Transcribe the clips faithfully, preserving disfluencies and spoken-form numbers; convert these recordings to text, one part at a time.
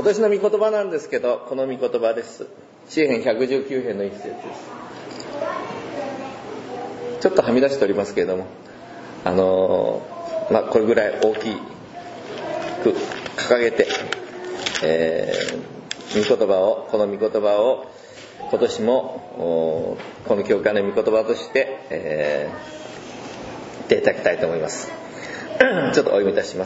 今年の御言葉なんですけど、この御言葉です。詩編ひゃくじゅうきゅう編の一節です。ちょっとはみ出しておりますけれども、あのー、まあこれぐらい大きく掲げて、えー、御言葉をこの御言葉を今年もこの教会の御言葉として、えー、言っていただきたいと思います。ちょっとお読みいたします。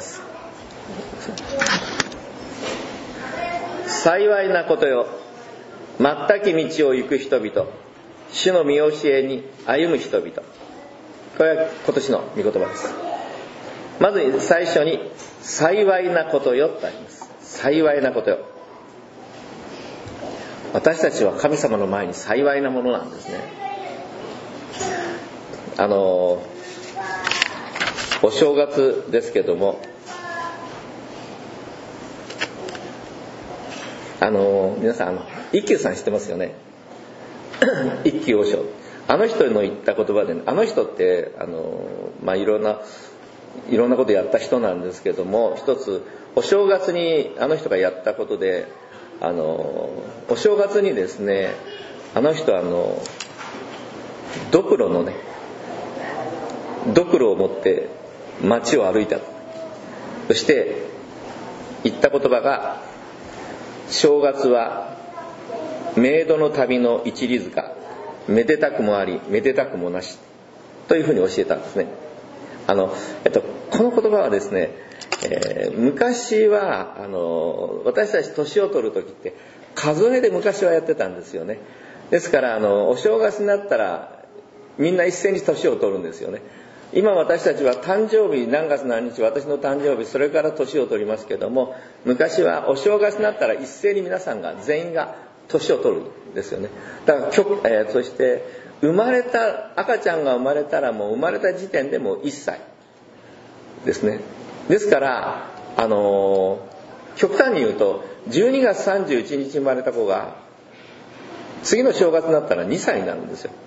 幸いなことよ、全き道を行く人々、主の見教えに歩む人々。これは今年の御言葉です。まず最初に幸いなことよとあります。幸いなことよ。私たちは神様の前に幸いなものなんですね。あのお正月ですけども、あの皆さんあの一休さん知ってますよね。一休和尚、あの人の言った言葉で、ね、あの人ってあの、まあ、いろんないろんなことやった人なんですけども、一つお正月にあの人がやったことで、あのお正月にですね、あの人はあのドクロのねドクロを持って街を歩いた。そして言った言葉が、正月は冥土の旅の一里塚、めでたくもありめでたくもなしというふうに教えたんですね。あの、えっと、この言葉はですね、えー、昔はあの私たち年を取る時って数えで昔はやってたんですよね。ですからあのお正月になったらみんな一斉に年を取るんですよね。今私たちは誕生日、何月何日、私の誕生日、それから年を取りますけども、昔はお正月になったら一斉に皆さんが全員が年を取るんですよね。だから、えー、そして生まれた赤ちゃんが生まれたらもう生まれた時点でもういっさいですね。ですからあのー、極端に言うとじゅうにがつさんじゅういちにち生まれた子が次の正月になったらにさいになるんですよ。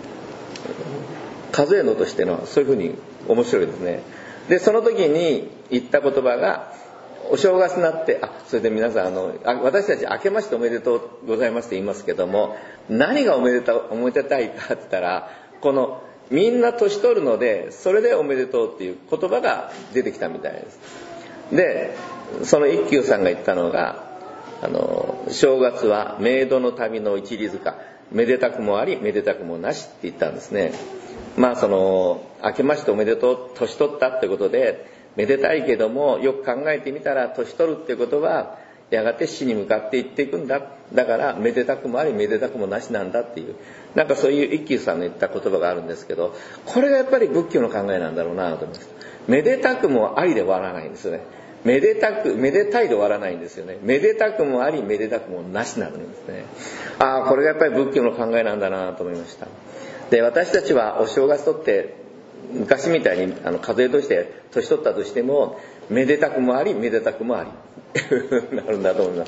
数えのとしてのそういうふうに面白いですね。でその時に言った言葉が、お正月になって、あ、それで皆さんあの私たち明けましておめでとうございますと言いますけども、何がおめでたおめでたいかって言ったら、このみんな年取るのでそれでおめでとうっていう言葉が出てきたみたいです。でその一休さんが言ったのが、あの正月は冥土の旅の一里塚、めでたくもありめでたくもなしって言ったんですね。まあその明けましておめでとう、年取ったってことでめでたいけども、よく考えてみたら年取るってことはやがて死に向かっていっていくんだ、だからめでたくもありめでたくもなしなんだっていう、なんかそういう一休さんの言った言葉があるんですけど、これがやっぱり仏教の考えなんだろうなと思います。めでたくもありで終わらないんですよね。めでたくめでたいで終わらないんですよね。めでたくもありめでたくもなしなんですね。ああ、これがやっぱり仏教の考えなんだなと思いました。で私たちはお正月とって昔みたいにあの数えとして年取ったとしても、めでたくもありめでたくもありなるんだと思います。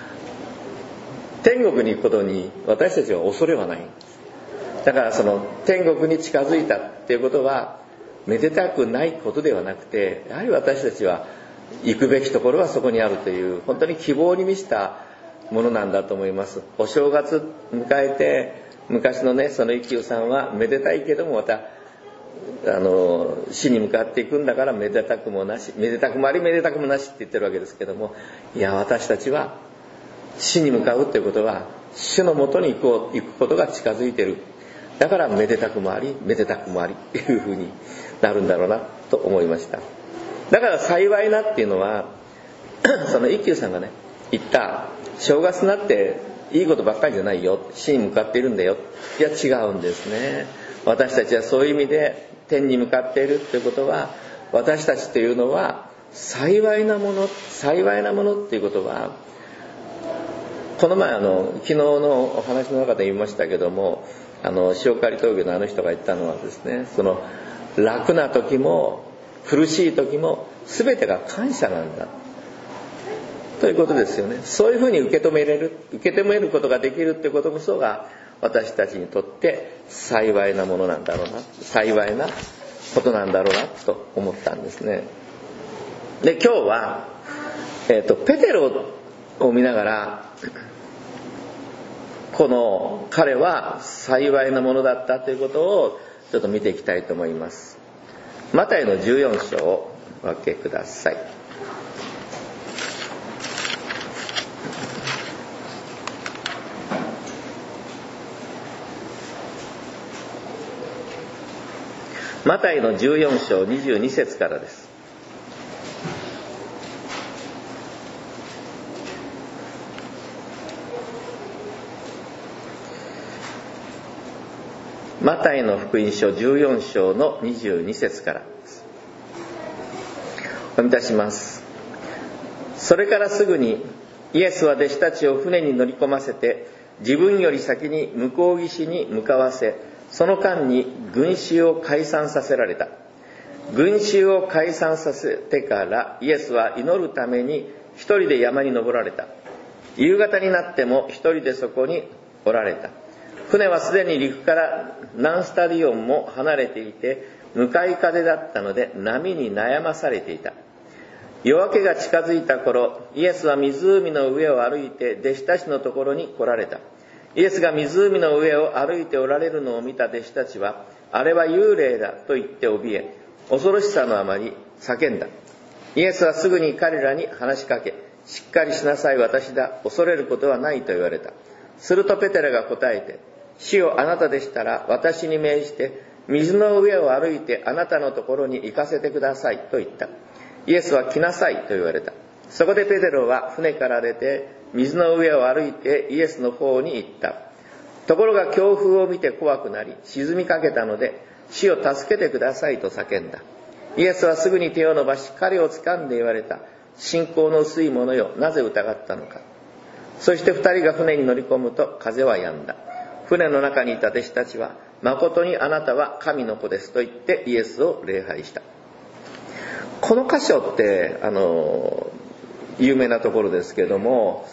天国に行くことに私たちは恐れはないんです。だからその天国に近づいたっていうことはめでたくないことではなくて、やはり私たちは行くべきところはそこにあるという、本当に希望に満ちたものなんだと思います。お正月迎えて、昔のねその一休さんはめでたいけども、またあの死に向かっていくんだからめでたくもなし、めでたくもありめでたくもなしって言ってるわけですけども、いや私たちは死に向かうということは主のもとに行こう行くことが近づいている、だからめでたくもありめでたくもありっていうふうになるんだろうなと思いました。だから幸いなっていうのはその一休さんがね言った、正月になっていいことばっかりじゃないよ、死に向かっているんだよ、いや違うんですね。私たちはそういう意味で天に向かっているということは、私たちというのは幸いなもの、幸いなものっていうことは、この前あの昨日のお話の中で言いましたけども、あの塩刈峠のあの人が言ったのはですね、その楽な時も苦しい時も全てが感謝なんだということですよね。そういうふうに受け止めれる、受け止めることができるってことこそが私たちにとって幸いなものなんだろうな、幸いなことなんだろうなと思ったんですね。で今日は、えーと、ペテロを見ながら、この彼は幸いなものだったということをちょっと見ていきたいと思います。マタイのじゅうよん章をお開けください。マタイのじゅうよん章にじゅうに節からです。マタイの福音書じゅうよん章のにじゅうに節からです。お読みいたします。それからすぐにイエスは弟子たちを船に乗り込ませて、自分より先に向こう岸に向かわせ、その間に群衆を解散させられた。群衆を解散させてからイエスは祈るために一人で山に登られた。夕方になっても一人でそこにおられた。船はすでに陸から何スタディオンも離れていて、向かい風だったので波に悩まされていた。夜明けが近づいた頃、イエスは湖の上を歩いて弟子たちのところに来られた。イエスが湖の上を歩いておられるのを見た弟子たちは、あれは幽霊だと言って怯え、恐ろしさのあまり叫んだ。イエスはすぐに彼らに話しかけ、しっかりしなさい、私だ、恐れることはないと言われた。するとペテロが答えて、主よ、あなたでしたら私に命じて水の上を歩いてあなたのところに行かせてくださいと言った。イエスは来なさいと言われた。そこでペテロは船から出て水の上を歩いてイエスの方に行った。ところが強風を見て怖くなり沈みかけたので、主を助けてくださいと叫んだ。イエスはすぐに手を伸ばし彼を掴んで言われた。信仰の薄い者よ、なぜ疑ったのか。そして二人が船に乗り込むと風は止んだ。船の中にいた弟子たちは、誠にあなたは神の子ですと言ってイエスを礼拝した。この箇所ってあの有名なところですけれども、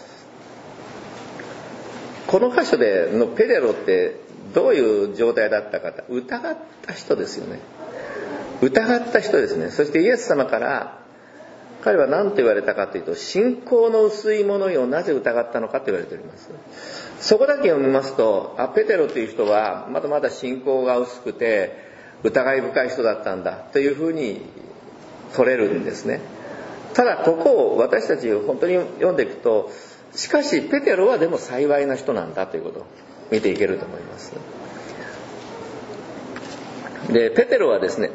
この箇所でのペテロってどういう状態だったか、疑った人ですよね。疑った人ですね。そしてイエス様から彼は何と言われたかというと、信仰の薄い者よ、なぜ疑ったのかと言われております。そこだけ読みますと、あ、ペテロという人はまだまだ信仰が薄くて疑い深い人だったんだというふうに取れるんですね。ただここを私たち本当に読んでいくと、しかしペテロはでも幸いな人なんだということを見ていけると思います。で、ペテロはですね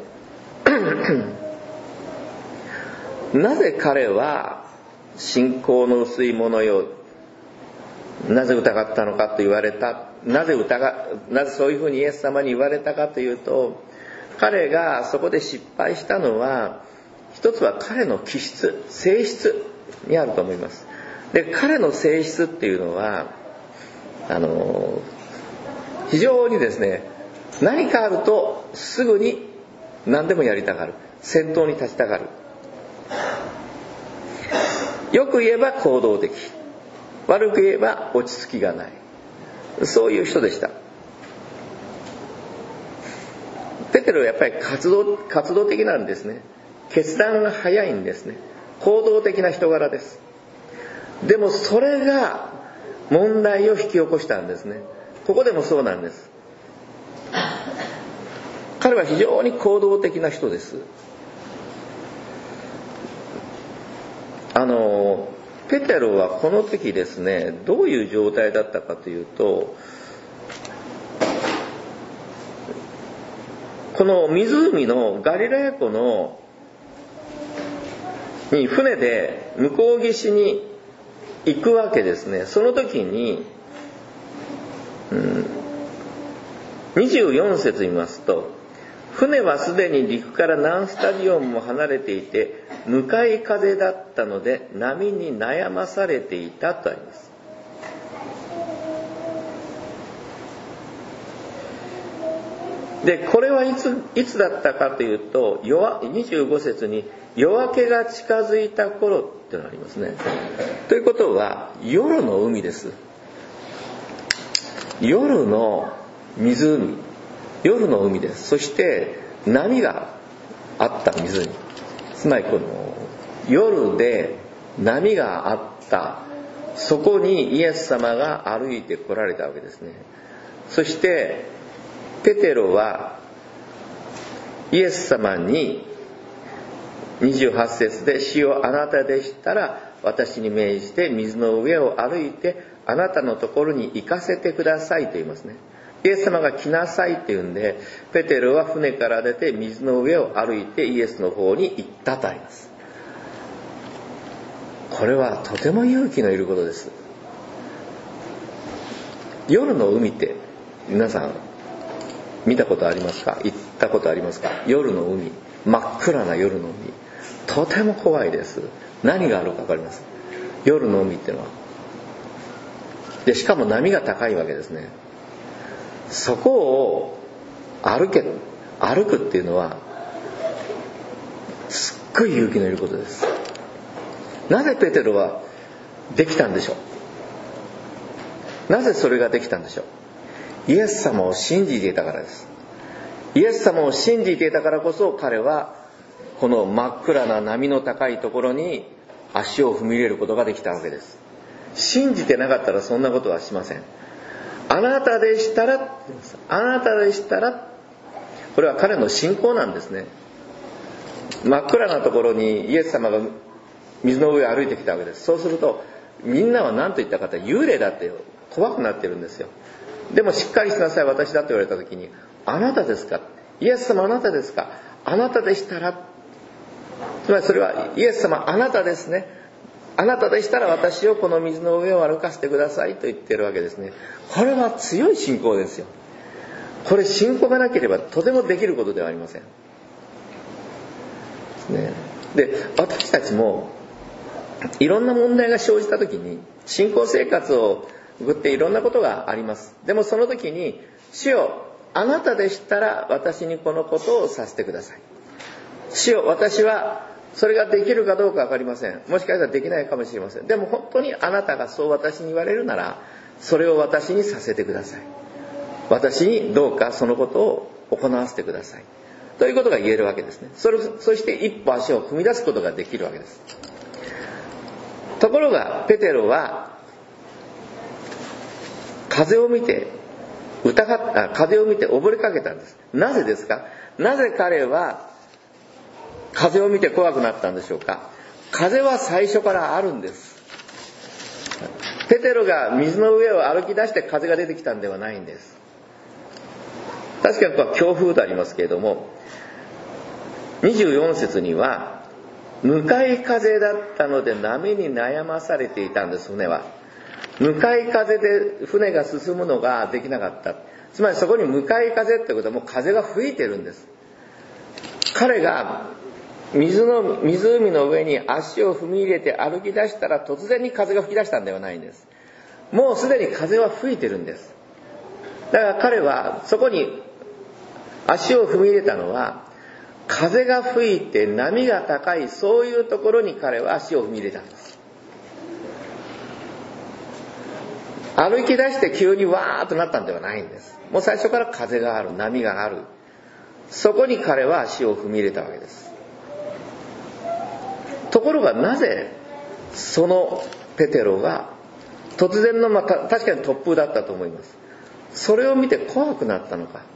なぜ彼は信仰の薄い者よ、なぜ疑ったのかと言われた。なぜ疑なぜそういうふうにイエス様に言われたかというと、彼がそこで失敗したのは、一つは彼の気質、性質にあると思います。で、彼の性質っていうのはあの非常にですね、何かあるとすぐに何でもやりたがる、先頭に立ちたがる。よく言えば行動的、悪く言えば落ち着きがない、そういう人でした。ペテロはやっぱり活動、活動的なんですね。決断が早いんですね。行動的な人柄です。でもそれが問題を引き起こしたんですね。ここでもそうなんです。彼は非常に行動的な人です。あのペテロはこの時ですね、どういう状態だったかというと、この湖のガリラヤ湖のに船で向こう岸に行くわけですね。その時に、うん、にじゅうよん節見ますと、船はすでに陸から何スタディオンも離れていて向かい風だったので波に悩まされていたとあります。で、これはいつ、いつだったかというと、にじゅうご節に夜明けが近づいた頃ってのがありますね。ということは夜の海です。夜の湖、夜の海です。そして波があった湖、つまりこの夜で波があったそこにイエス様が歩いて来られたわけですね。そしてペテロはイエス様ににじゅうはち節で、主よあなたでしたら私に命じて水の上を歩いてあなたのところに行かせてくださいと言いますね。イエス様が来なさいって言うんで、ペテロは船から出て水の上を歩いてイエスの方に行ったとあります。これはとても勇気のいることです。夜の海って皆さん見たことありますか？行ったことありますか？夜の海、真っ暗な夜の海、とても怖いです。何があるか分かります？夜の海っていうのは。でしかも波が高いわけですね。そこを歩け歩くっていうのはすっごい勇気のいることです。なぜペテロはできたんでしょう？なぜそれができたんでしょう？イエス様を信じていたからです。イエス様を信じていたからこそ彼はこの真っ暗な波の高いところに足を踏み入れることができたわけです。信じてなかったらそんなことはしません。あなたでしたら、あなたでしたら、これは彼の信仰なんですね。真っ暗なところにイエス様が水の上を歩いてきたわけです。そうするとみんなは何と言ったかと、幽霊だって怖くなってるんですよ。でもしっかりしなさい、私だと言われた時に、あなたですか、イエス様あなたですか、あなたでしたら、つまりそれはイエス様あなたですね、あなたでしたら私をこの水の上を歩かせてくださいと言ってるわけですね。これは強い信仰ですよ。これ信仰がなければとてもできることではありません、ね、で私たちもいろんな問題が生じた時に信仰生活を送っていろんなことがあります。でもその時に、主よあなたでしたら私にこのことをさせてください。主よ私はそれができるかどうか分かりません。もしかしたらできないかもしれません。でも本当にあなたがそう私に言われるなら、それを私にさせてください。私にどうかそのことを行わせてくださいということが言えるわけですね。それそして一歩足を踏み出すことができるわけです。ところがペテロは風を見て疑った風を見て溺れかけたんです。なぜですか？なぜ彼は風を見て怖くなったんでしょうか？風は最初からあるんです。ペテロが水の上を歩き出して風が出てきたんではないんです。確かにここは強風とありますけれども、にじゅうよん節には向かい風だったので波に悩まされていたんです。船は向かい風で船が進むのができなかった。つまりそこに向かい風ってことはもう風が吹いてるんです。彼が水の湖の上に足を踏み入れて歩き出したら突然に風が吹き出したんではないんです。もうすでに風は吹いてるんです。だから彼はそこに足を踏み入れたのは、風が吹いて波が高い、そういうところに彼は足を踏み入れたんです。歩き出して急にわーっとなったんではないんです。もう最初から風がある、波がある、そこに彼は足を踏み入れたわけです。ところがなぜそのペテロが突然の、まあ、確かに突風だったと思います。それを見て怖くなったのか。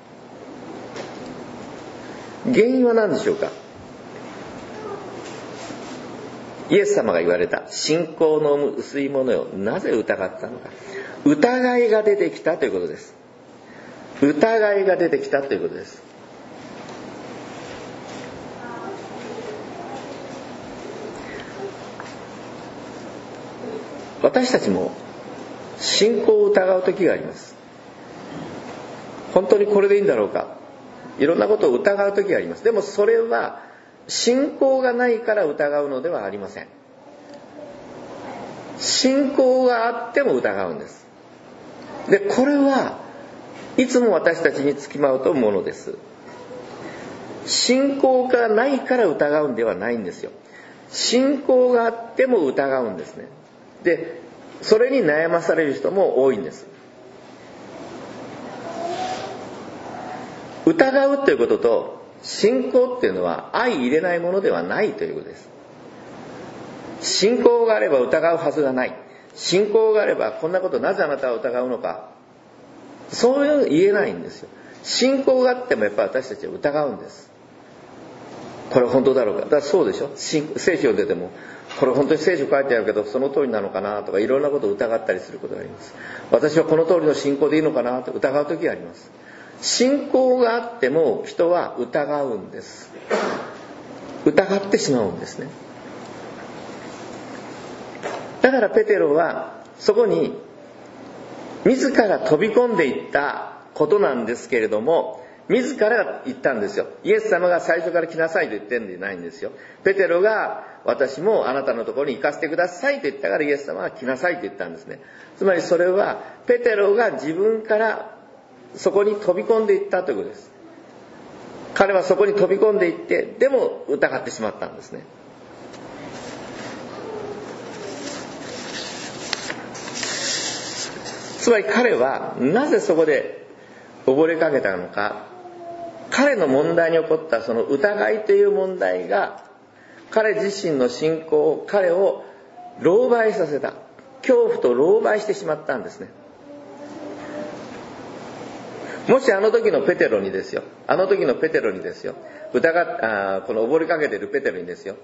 原因は何でしょうか？イエス様が言われた、信仰の薄いものよ、なぜ疑ったのか。疑いが出てきたということです。疑いが出てきたということです。私たちも信仰を疑う時があります。本当にこれでいいんだろうか、いろんなことを疑う時があります。でもそれは信仰がないから疑うのではありません。信仰があっても疑うんです。でこれはいつも私たちにつきまうと思うのです。信仰がないから疑うんではないんですよ。信仰があっても疑うんですね。でそれに悩まされる人も多いんです。疑うということと信仰っていうのは相入れないものではないということです。信仰があれば疑うはずがない。 信仰があればこんなことなぜあなたは疑うのか、そういうの言えないんですよ。信仰があってもやっぱり私たちは疑うんです。これは本当だろうか。だからそうでしょ。聖書を出てもこれ本当に聖書書いてあるけどその通りなのかなとか、いろんなことを疑ったりすることがあります。私はこの通りの信仰でいいのかなと疑う時があります。信仰があっても人は疑うんです。疑ってしまうんですね。だからペテロはそこに自ら飛び込んでいったことなんですけれども、自ら言ったんですよ。イエス様が最初から来なさいと言ってるんじゃないんですよ。ペテロが私もあなたのところに行かせてくださいと言ったからイエス様は来なさいと言ったんですね。つまりそれはペテロが自分からそこに飛び込んでいったということです。彼はそこに飛び込んでいってでも疑ってしまったんですね。つまり彼はなぜそこで溺れかけたのか、彼の問題に起こったその疑いという問題が彼自身の信仰、彼を狼狽させた、恐怖と狼狽してしまったんですね。もしあの時のペテロにですよ、あの時のペテロにですよ、疑あこの溺れかけているペテロにですよ、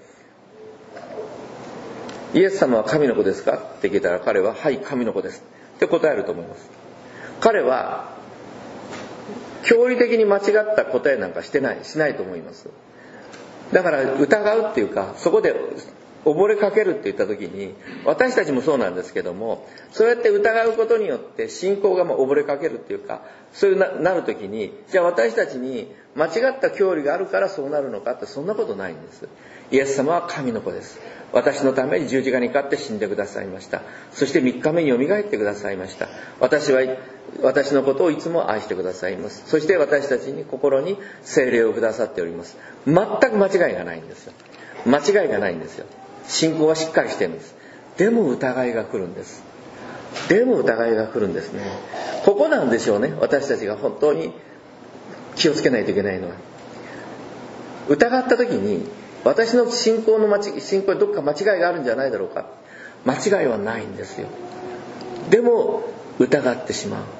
イエス様は神の子ですかって聞いたら、彼ははい神の子ですって答えると思います。彼は教理的に間違った答えなんかしてないしないと思います。だから疑うっていうか、そこで溺れかけるって言った時に、私たちもそうなんですけども、そうやって疑うことによって信仰がもう溺れかけるっていうか、そういう な, なる時に、じゃあ私たちに間違った教理があるからそうなるのかって、そんなことないんです。イエス様は神の子です。私のために十字架にかかって死んでくださいました。そしてみっかめによみがえってくださいました。私は私のことをいつも愛してくださいます。そして私たちに心に聖霊をくださっております。全く間違いがないんですよ。間違いがないんですよ。信仰はしっかりしてるんです。でも疑いが来るんです。でも疑いが来るんですね。ここなんでしょうね。私たちが本当に気をつけないといけないのは、疑った時に私の信仰の間違信仰にどっか間違いがあるんじゃないだろうか。間違いはないんですよ。でも疑ってしまう。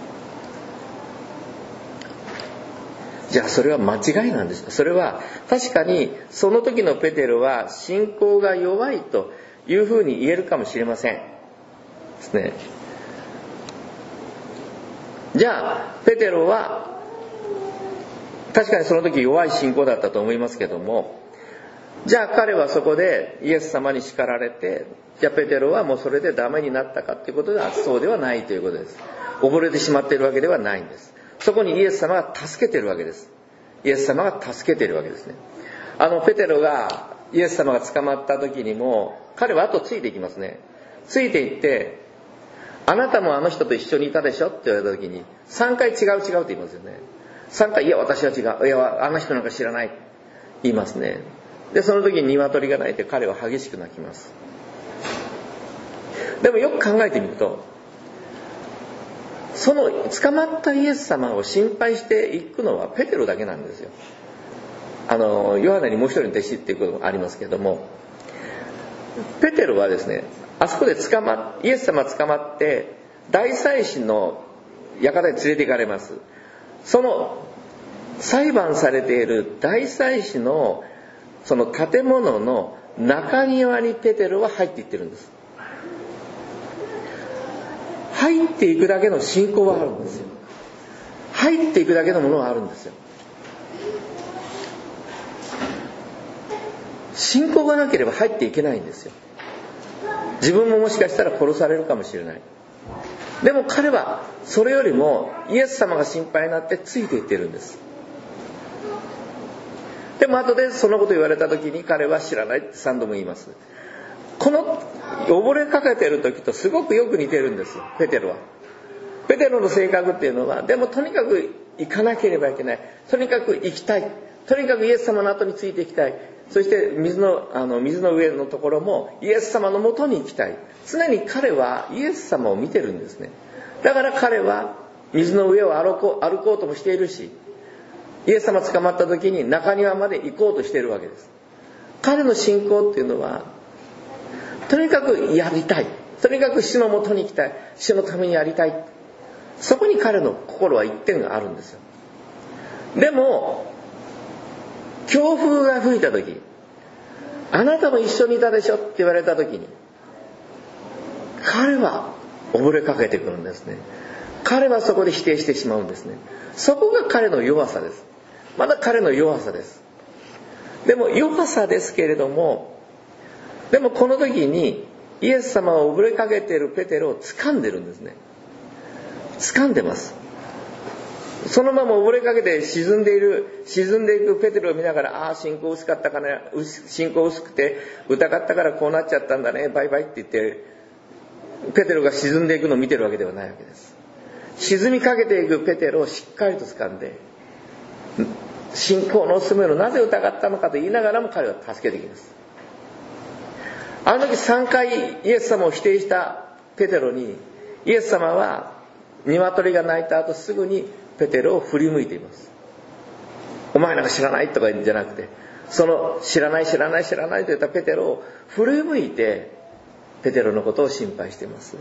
じゃあそれは間違いなんですか。それは確かにその時のペテロは信仰が弱いというふうに言えるかもしれませんですね。じゃあペテロは確かにその時弱い信仰だったと思いますけども、じゃあ彼はそこでイエス様に叱られて、じゃあペテロはもうそれでダメになったかということではそうではないということです。溺れてしまっているわけではないんです。そこにイエス様が助けているわけです。イエス様が助けているわけですね。あのペテロがイエス様が捕まった時にも彼は後ついていきますね。ついていって、あなたもあの人と一緒にいたでしょって言われた時にさんかい違う違うって言いますよね。さんかいいや私は違う、いやあの人なんか知らない言いますね。でその時に鶏が鳴いて彼は激しく泣きます。でもよく考えてみると、その捕まったイエス様を心配していくのはペテロだけなんですよ。あのヨハネにもう一人の弟子っていうこともありますけども、ペテロはですね、あそこで捕まイエス様捕まって大祭司の館に連れて行かれます。その裁判されている大祭司のその建物の中庭にペテロは入っていってるんです。入っていくだけの信仰はあるんですよ。入っていくだけのものはあるんですよ。信仰がなければ入っていけないんですよ。自分ももしかしたら殺されるかもしれない。でも彼はそれよりもイエス様が心配になってついていってるんです。でも後でそのこと言われた時に彼は知らないってさんども言います。この溺れかけてる時とすごくよく似てるんですよ、ペテロは。ペテロの性格っていうのは、でもとにかく行かなければいけない、とにかく行きたい、とにかくイエス様の後についていきたい、そして水の、あの水の上のところもイエス様の元に行きたい。常に彼はイエス様を見てるんですね。だから彼は水の上を歩こう、歩こうともしているし、イエス様捕まった時に中庭まで行こうとしているわけです。彼の信仰っていうのはとにかくやりたい、 とにかく主のもとに行きたい、主のためにやりたい。そこに彼の心は一点があるんですよ。でも強風が吹いた時、あなたも一緒にいたでしょって言われた時に、彼は溺れかけてくるんですね。彼はそこで否定してしまうんですね。そこが彼の弱さです。まだ彼の弱さです。でも弱さですけれども、でもこの時にイエス様を溺れかけているペテロを掴んでるんですね。掴んでます。そのまま溺れかけて沈んでいる沈んでいくペテロを見ながら、ああ信仰薄かったかね、信仰薄くて疑ったからこうなっちゃったんだね、バイバイって言ってペテロが沈んでいくのを見てるわけではないわけです。沈みかけていくペテロをしっかりと掴んで、信仰の薄めをなぜ疑ったのかと言いながらも彼は助けてきます。あの時さんかいイエス様を否定したペテロに、イエス様は鶏が鳴いた後すぐにペテロを振り向いています。お前なんか知らないとか言うんじゃなくて、その知らない知らない知らないと言ったペテロを振り向いてペテロのことを心配しています。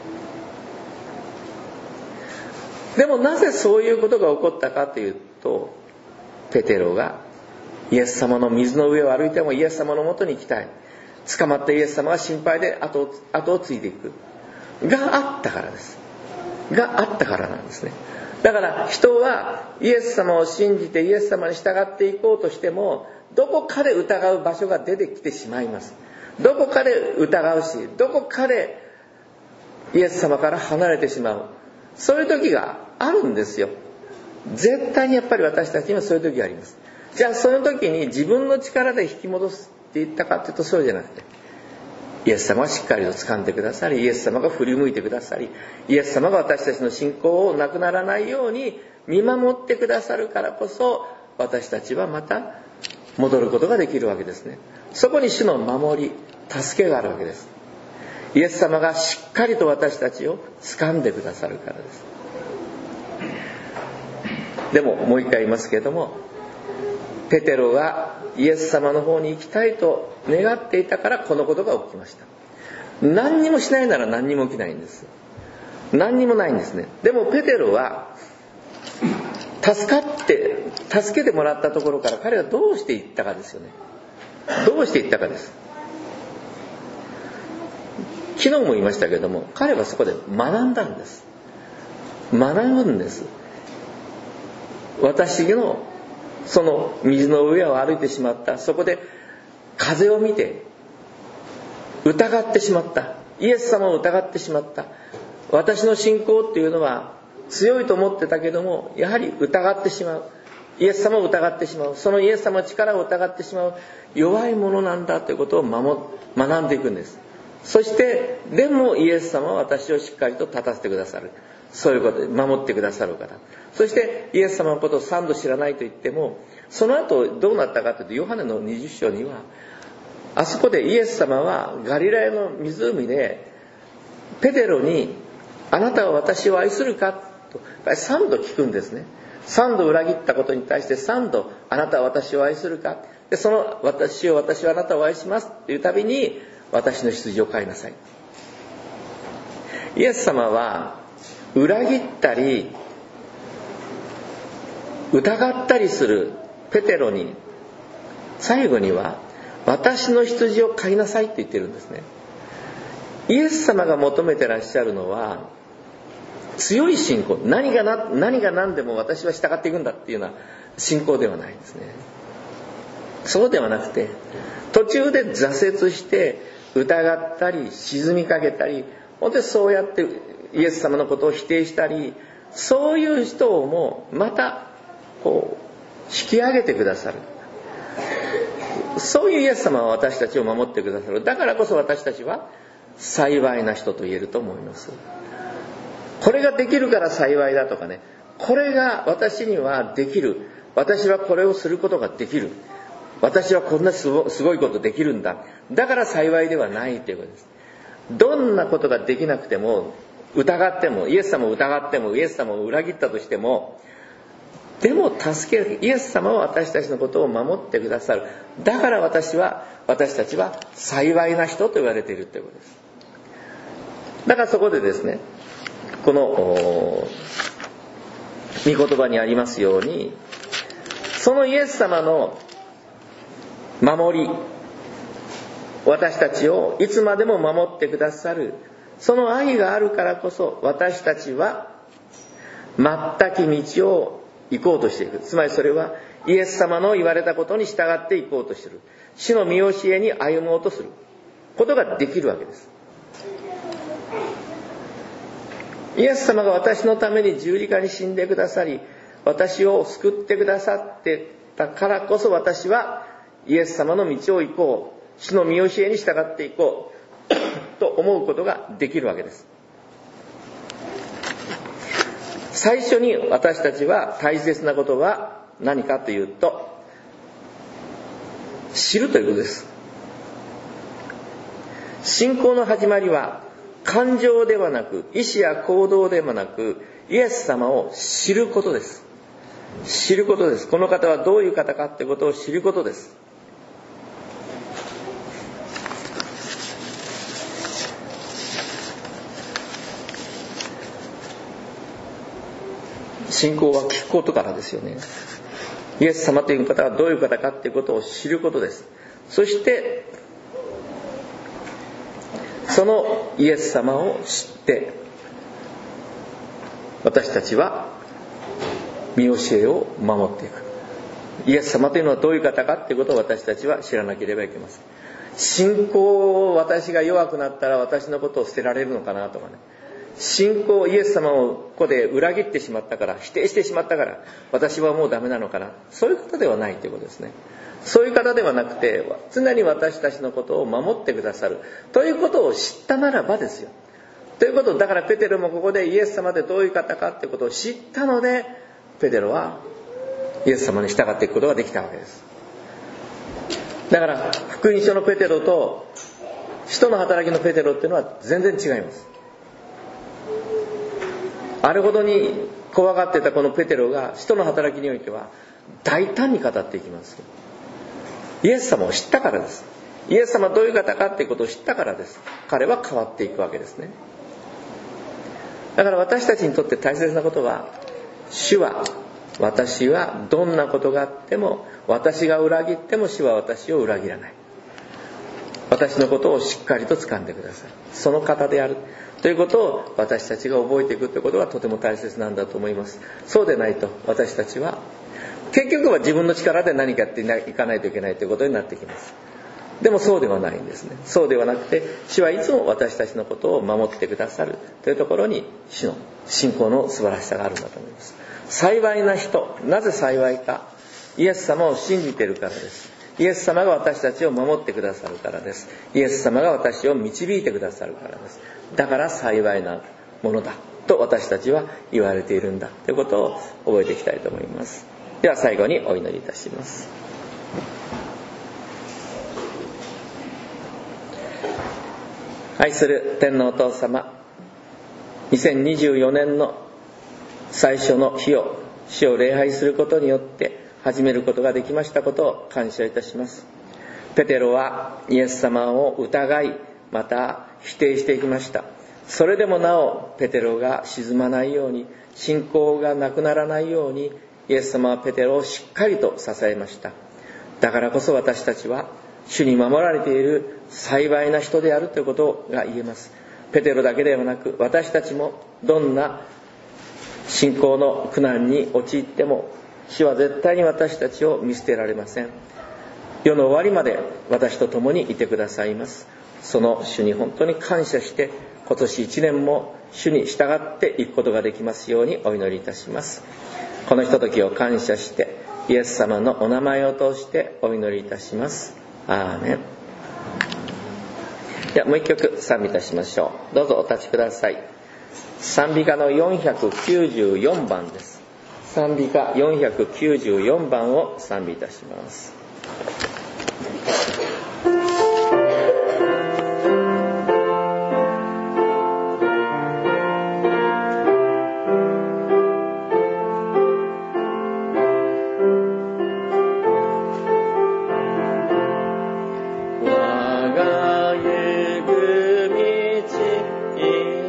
でもなぜそういうことが起こったかというと、ペテロがイエス様の水の上を歩いてもイエス様のもとに行きたい、捕まってイエス様が心配で後を、後をついていくがあったからです。があったからなんですね。だから人はイエス様を信じてイエス様に従っていこうとしても、どこかで疑う場所が出てきてしまいます。どこかで疑うし、どこかでイエス様から離れてしまう、そういう時があるんですよ。絶対にやっぱり私たちにはそういう時があります。じゃあその時に自分の力で引き戻すって言ったかというと、そうじゃなくて、イエス様がしっかりと掴んでくださり、イエス様が振り向いてくださり、イエス様が私たちの信仰をなくならないように見守ってくださるからこそ、私たちはまた戻ることができるわけですね。そこに主の守り、助けがあるわけです。イエス様がしっかりと私たちを掴んでくださるからです。でももう一回言いますけれども、ペテロがイエス様の方に行きたいと願っていたからこのことが起きました。何にもしないなら何にも起きないんです。何にもないんですね。でもペテロは助かって助けてもらったところから彼はどうしていったかですよね。どうしていったかです。昨日も言いましたけれども、彼はそこで学んだんです。学ぶんです。私のその水の上を歩いてしまった、そこで風を見て疑ってしまった、イエス様を疑ってしまった、私の信仰っていうのは強いと思ってたけども、やはり疑ってしまう、イエス様を疑ってしまう、そのイエス様の力を疑ってしまう弱いものなんだということを守学んでいくんです。そしてでもイエス様は私をしっかりと立たせてくださる、そういうことで守ってくださる方。そしてイエス様のことを三度知らないと言っても、その後どうなったかというと、ヨハネのにじゅっ章には、あそこでイエス様はガリラヤの湖でペテロに、あなたは私を愛するかと三度聞くんですね。三度裏切ったことに対して三度、あなたは私を愛するか、でその私を私はあなたを愛しますというたびに、私の羊を飼いなさい。イエス様は裏切ったり疑ったりするペテロに、最後には私の羊を飼いなさいって言ってるんですね。イエス様が求めてらっしゃるのは強い信仰、何がな何が何でも私は従っていくんだっていうような信仰ではないんですね。そうではなくて、途中で挫折して疑ったり沈みかけたり、本当にそうやってイエス様のことを否定したり、そういう人をもまたこう引き上げてくださる、そういうイエス様は私たちを守ってくださる。だからこそ私たちは幸いな人と言えると思います。これができるから幸いだとかね、これが私にはできる、私はこれをすることができる、私はこんなすご、すごいことできるんだ、だから幸いではないということです。どんなことができなくても、疑っても、イエス様を疑っても、イエス様を裏切ったとしても、でも助ける、イエス様は私たちのことを守ってくださる。だから私は私たちは幸いな人と言われているということです。 だからそこでですね、この御言葉にありますように、そのイエス様の守り、私たちをいつまでも守ってくださるその愛があるからこそ、私たちは全き道を行こうとしていく。つまりそれはイエス様の言われたことに従って行こうとしている、主の見教えに歩もうとすることができるわけです。イエス様が私のために十字架に死んでくださり、私を救ってくださってたからこそ、私はイエス様の道を行こう、主の見教えに従っていこうと思うことができるわけです。最初に私たちは大切なことは何かというと、知るということです。信仰の始まりは感情ではなく、意志や行動でもなく、イエス様を知ることです。知ることです。この方はどういう方かということを知ることです。信仰は聞くことからですよね。イエス様という方はどういう方かということを知ることです。そしてそのイエス様を知って、私たちは見教えを守っていく。イエス様というのはどういう方かということを私たちは知らなければいけません。信仰を私が弱くなったら私のことを捨てられるのかなとかね、信仰、イエス様をここで裏切ってしまったから、否定してしまったから私はもうダメなのかな、そういう方ではないということですね。そういう方ではなくて、常に私たちのことを守ってくださるということを知ったならばですよ。ということだから、ペテロもここでイエス様でどういう方かということを知ったので、ペテロはイエス様に従っていくことができたわけです。だから福音書のペテロと使徒の働きのペテロっていうのは全然違います。あれほどに怖がってたこのペテロが使徒の働きにおいては大胆に語っていきます。イエス様を知ったからです。イエス様はどういう方かということを知ったからです。彼は変わっていくわけですね。だから私たちにとって大切なことは、主は、私はどんなことがあっても、私が裏切っても主は私を裏切らない。私のことをしっかりと掴んでください。その方であるということを私たちが覚えていくということがとても大切なんだと思います。そうでないと私たちは結局は自分の力で何かやっていかないといけないということになってきます。でもそうではないんですね。そうではなくて、主はいつも私たちのことを守ってくださるというところに主の信仰の素晴らしさがあるんだと思います。幸いな人、なぜ幸いか、イエス様を信じているからです。イエス様が私たちを守ってくださるからです。イエス様が私を導いてくださるからです。だから幸いなものだと私たちは言われているんだということを覚えていきたいと思います。では最後にお祈りいたします。愛する天皇お父様、にせんにじゅうよねんの最初の日を主を礼拝することによって始めることができましたことを感謝いたします。ペテロはイエス様を疑い、また否定していきました。それでもなおペテロが沈まないように、信仰がなくならないように、イエス様はペテロをしっかりと支えました。だからこそ私たちは主に守られている幸いな人であるということが言えます。ペテロだけではなく、私たちもどんな信仰の苦難に陥っても、主は絶対に私たちを見捨てられません。世の終わりまで私と共にいてくださいます。その主に本当に感謝して、今年一年も主に従っていくことができますようにお祈りいたします。このひとときを感謝して、イエス様のお名前を通してお祈りいたします。アーメン。ではもう一曲賛美いたしましょう。どうぞお立ちください。賛美歌のよんひゃくきゅうじゅうよんばんです。賛美歌よんひゃくきゅうじゅうよんばんを賛美いたします。 我が行く道 。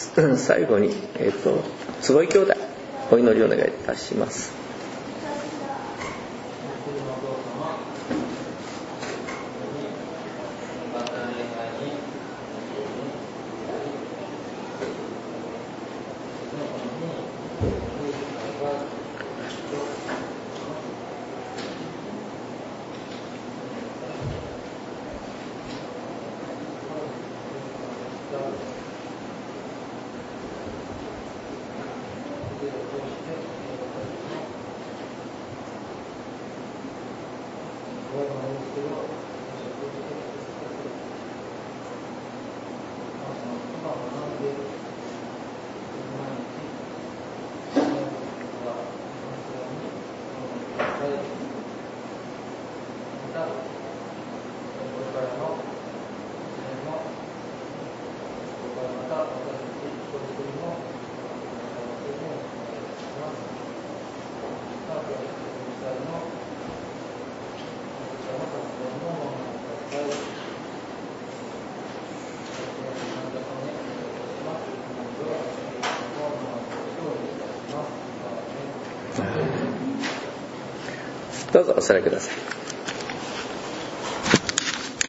最後に、えーと、坪井兄弟お祈りをお願いいたします。どうぞお座りください。